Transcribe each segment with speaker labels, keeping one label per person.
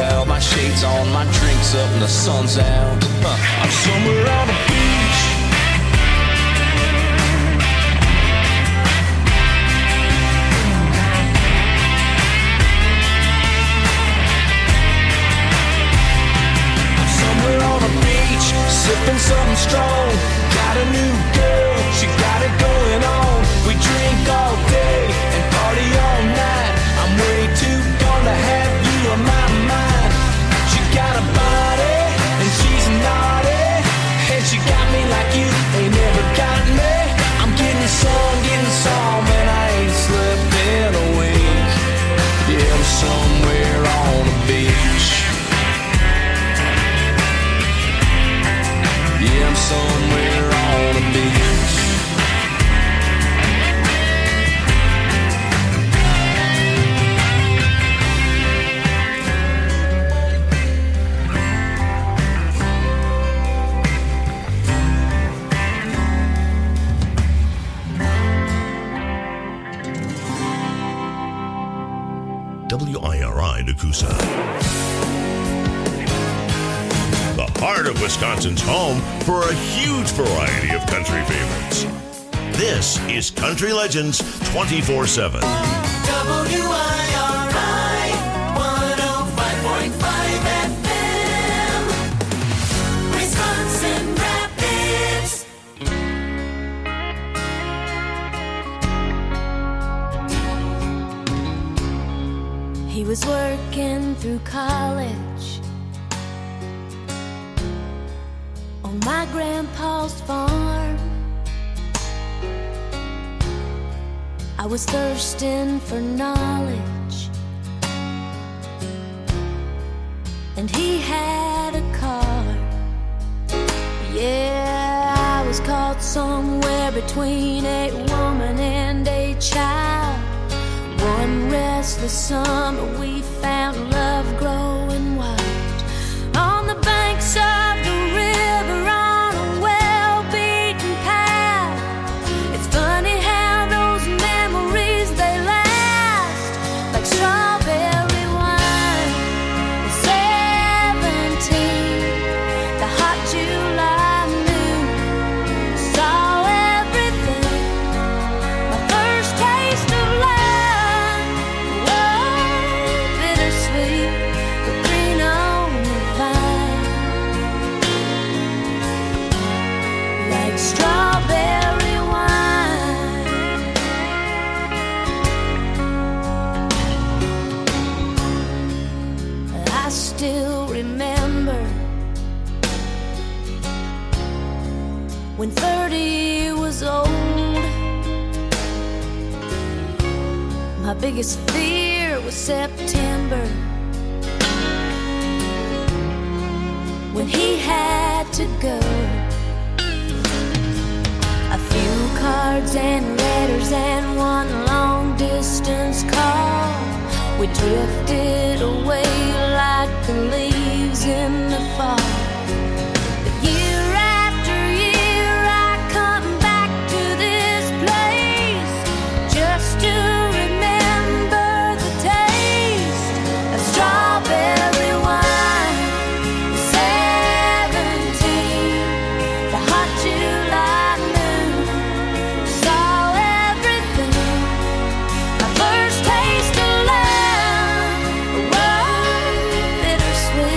Speaker 1: out, my shades on, my drinks up and the sun's out. I'm somewhere on the beach. I'm somewhere on the beach, sipping something strong. Got a new girl, she got it going on. We drink all day and party all night. I'm way too gone to have you on my mind. She got a body and she's naughty, and she got me like you ain't never got me. I'm getting some, and I ain't slept in a week. Yeah, I'm somewhere on the beach. Yeah, I'm somewhere on the beach.
Speaker 2: WIRI Nakusa. The heart of Wisconsin's home for a huge variety of country favorites. This is Country Legends 24/7.
Speaker 3: WIRI 105.5 FM, Wisconsin Rapids.
Speaker 4: He was working through college on my grandpa's farm. I was thirsting for knowledge, and he had a car. Yeah, I was caught somewhere between a woman and a child. One restless summer we found love growing wild on the banks of the river on a well-beaten path. It's funny how those memories, they last like strawberry wine. At 17, the hot July moon saw everything. My first taste of love. Strawberry wine. I still remember when 30 was old. My biggest fear was September, when he had to go. A few cards and letters and one long distance call. We drifted away like the leaves in the fall. But year after year I come back to this place just to remember the taste of strawberry wine. 17, the hot July. Bittersweet.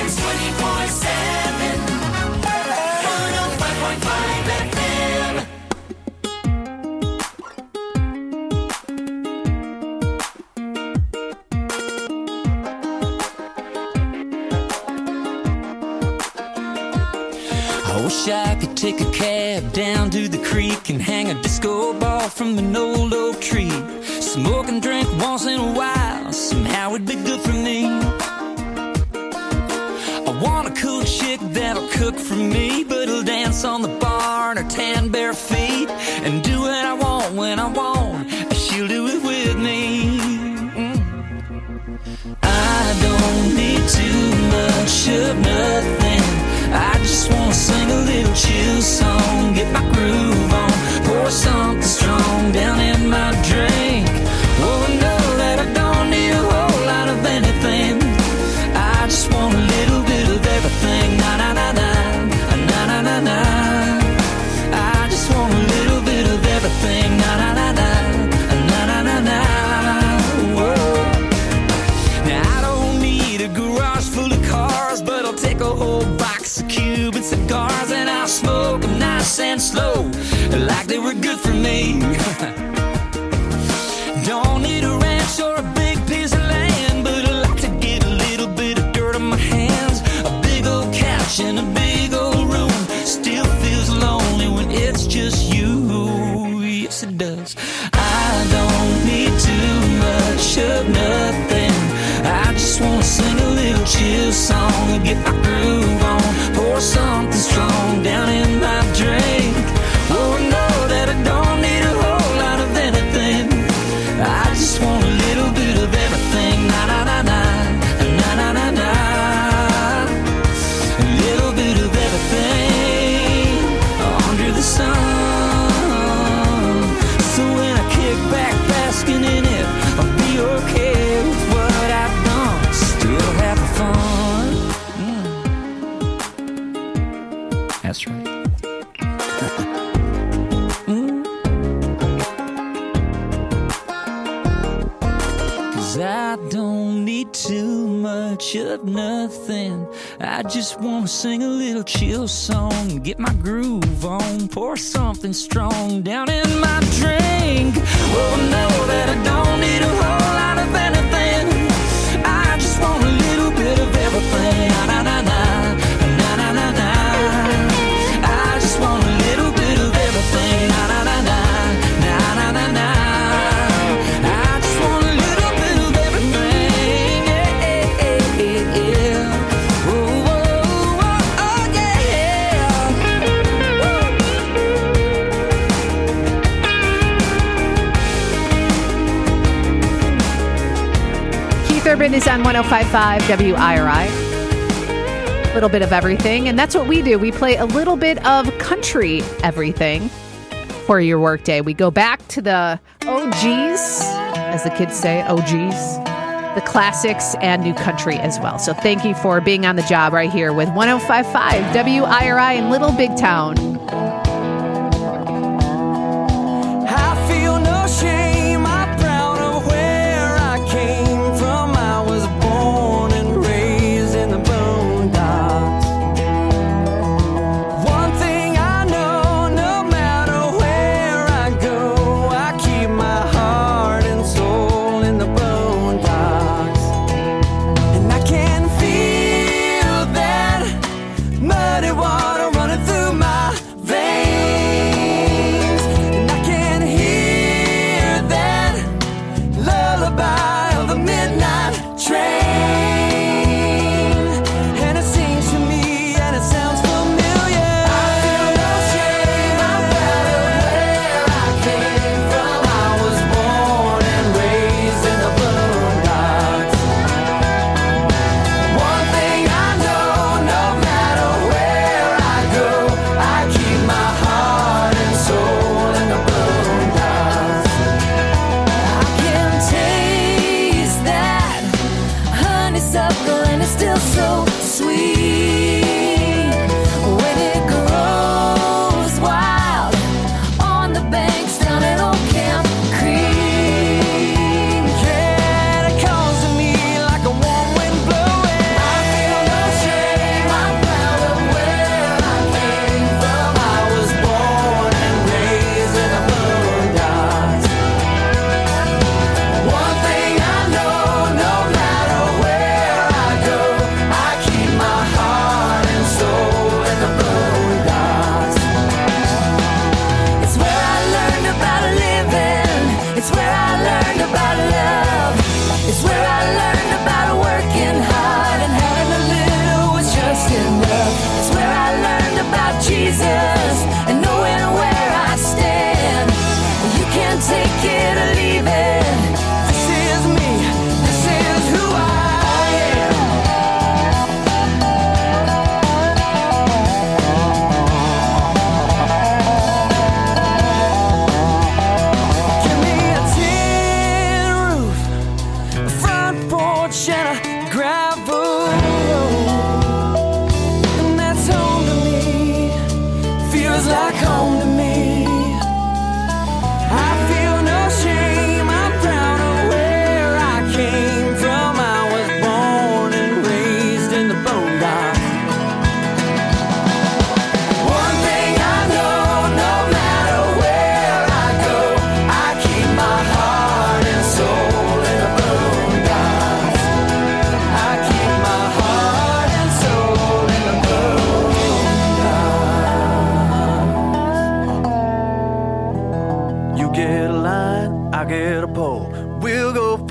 Speaker 3: hits 24/7. 105.5 FM.
Speaker 1: I wish I could take a cab down to the creek and hang a disco ball from an old oak tree. Smoke and drink once in a while, somehow it'd be good for me. I want a cool chick that'll cook for me, but will dance on the bar in her tan bare feet and do what I want when I want. She'll do it with me. I don't need too much of nothing. I just wanna sing a little chill song, get my groove on, pour something strong down in my drink. Oh, know that I don't need a whole lot of anything. I just want a little bit of everything. Na na na na, na na na na. I just want a little bit of everything. Na na na na, na na na na. Whoa. Now I don't need a garage full of cars, but I'll take a whole box of Cuban cigars and I'll smoke them nice and slow, like they were good for me. Don't need a ranch or a big piece of land, but I like to get a little bit of dirt on my hands. A big old couch in a big old room still feels lonely when it's just you. Yes, it does. I don't need too much of nothing. I just wanna sing a little chill song and get my groove on, pour something strong down in my drink. Oh, know that I don't need a whole lot of anything. I just want a little bit of everything. Na na na na, na na na na. A little bit of everything under the sun. So when I kick back basking in it, I'll be okay with what I've done. Still having fun. That's right. I don't need too much of nothing. I just wanna sing a little chill song, get my groove on, pour something strong down in my drink. Well, know that I don't need a whole lot of anything. I just want a little bit of everything. Na na na na, na na na na. I just want a little bit of everything. Na na na na, na na na na.
Speaker 5: Urban is on 105.5 WIRI. A little bit of everything, and that's what we do. We play a little bit of country everything for your workday. We go back to the OGs, as the kids say, OGs, the classics, and new country as well. So thank you for being on the job right here with 105.5 WIRI in Little Big Town.
Speaker 1: I feel no shame. I'm proud of where I came from. I was born and raised in the boondocks. One thing I know, no matter where I go, I keep my heart and soul in the boondocks. And I can feel that muddy water running through my veins. And I can hear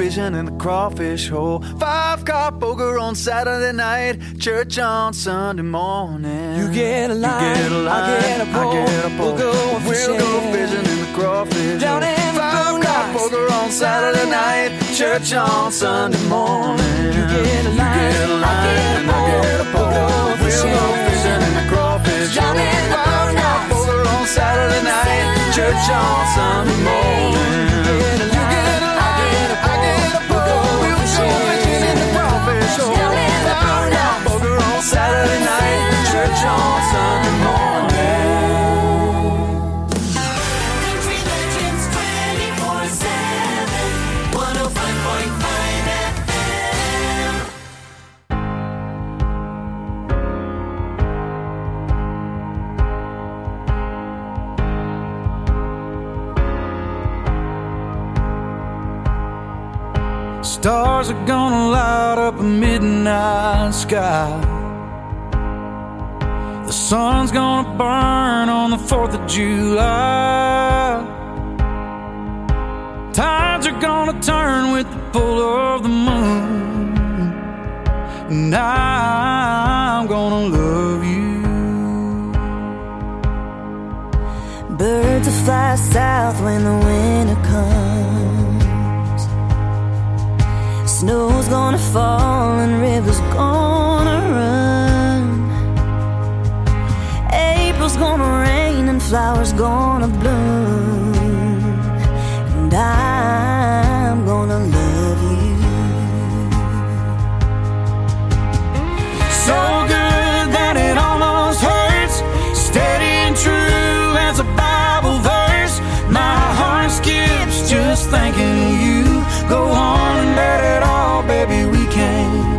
Speaker 6: fishing in the crawfish hole. 5-car poker on Saturday night, church on Sunday morning.
Speaker 1: You get a line, I get a pole, we'll go
Speaker 6: fishing in the crawfish
Speaker 1: down
Speaker 6: hole.
Speaker 1: in the
Speaker 6: 5-car poker on Saturday night, church on Sunday morning.
Speaker 1: You get a line,
Speaker 6: I get a pole, we'll go fishing in the crawfish
Speaker 1: down
Speaker 6: hole.
Speaker 1: in the
Speaker 6: 5-car poker on Saturday night, church on Sunday morning. You get a line, I get a pole, we'll go fishing in the crawfish hole. 5-car poker on Saturday night, church on Sunday morning.
Speaker 3: Country Legends 24/7, 105.5 FM.
Speaker 6: Stars are gonna light up a midnight sky. The sun's gonna burn on the 4th of July. Tides are gonna turn with the pull of the moon. And I'm gonna love you.
Speaker 7: Birds will fly south when the winter comes. Snow's gonna fall and rivers gonna run. April's gonna rain and flowers gonna bloom. And I'm gonna love you.
Speaker 6: So good that it almost hurts. Steady and true as a Bible verse. My heart skips just thinking of you. Go on and let it all, baby, we can't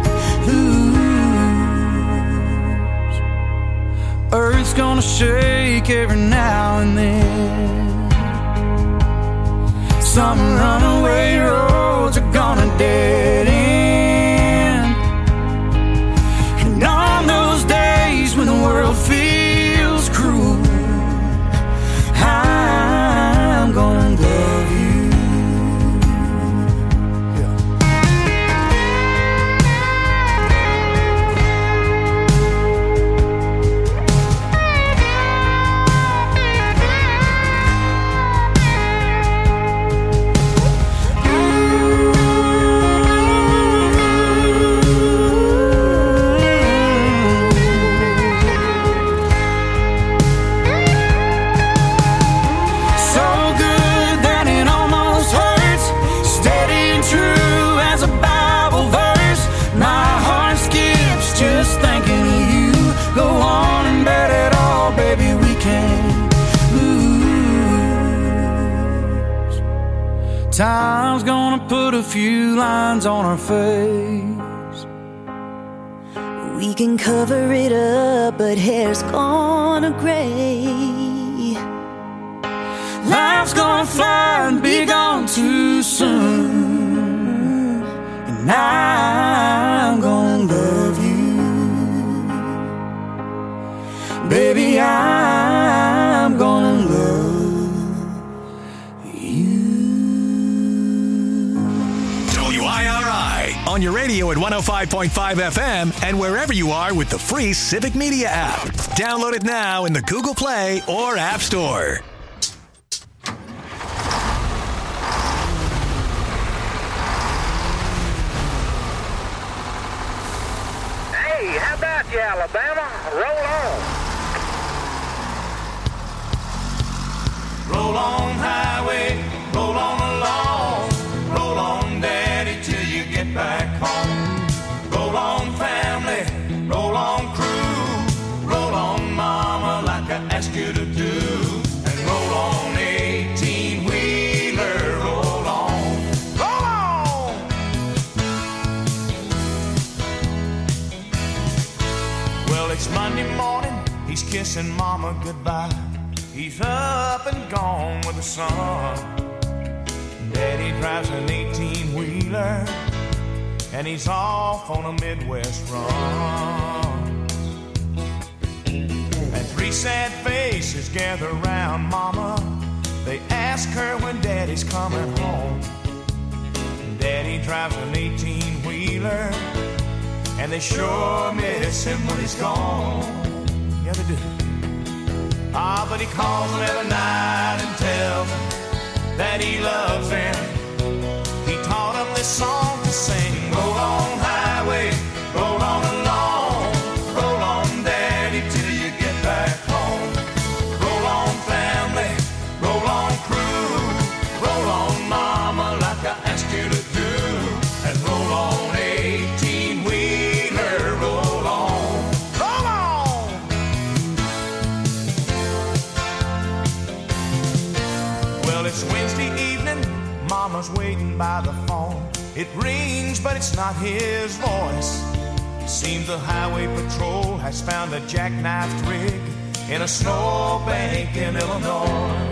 Speaker 6: lose. Earth's gonna shake every now and then. Some runaway roads are gonna dead end. And on those days when the world feels cruel, I'm gonna love you. Time's gonna put a few lines on our face.
Speaker 7: We can cover it up, but hair's gonna gray.
Speaker 6: Life's gonna fly and be gone too soon. And I'm gonna love you. Baby, I'm gonna love
Speaker 8: on your radio at 105.5 FM and wherever you are with the free Civic Media app. Download it now in the Google Play or App Store.
Speaker 9: Hey, how about you, Alabama? Roll on.
Speaker 1: Roll on, highway, roll on along. Roll on, daddy, till you get back home. Roll on, family, roll on, crew. Roll on, mama, like I asked you to do. And roll on, 18-wheeler, roll on. Roll on! Well, it's Monday morning, he's kissing mama goodbye. He's up and gone with the sun. Daddy drives an 18-wheeler, and he's off on a Midwest run. And three sad faces gather around Mama. They ask her when Daddy's coming home. Daddy drives an 18-wheeler, and they sure miss him when he's gone. Yeah, they do. Ah, but he calls them every night and tells them that he loves them. He taught them this song to sing. Roll on, highway, roll on along. Roll on, daddy, till you get back home. Roll on, family, roll on, crew. Roll on, mama, like I asked you to do. And roll on, 18-wheeler, roll on. Roll on! Well, it's Wednesday evening, mama's waiting by the phone. It rings, but it's not his voice. Seems the highway patrol has found a jackknifed rig in a snowbank in Illinois.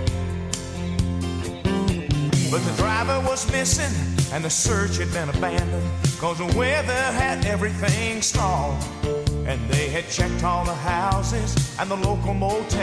Speaker 1: But the driver was missing and the search had been abandoned, 'cause the weather had everything stalled. And they had checked all the houses and the local motel.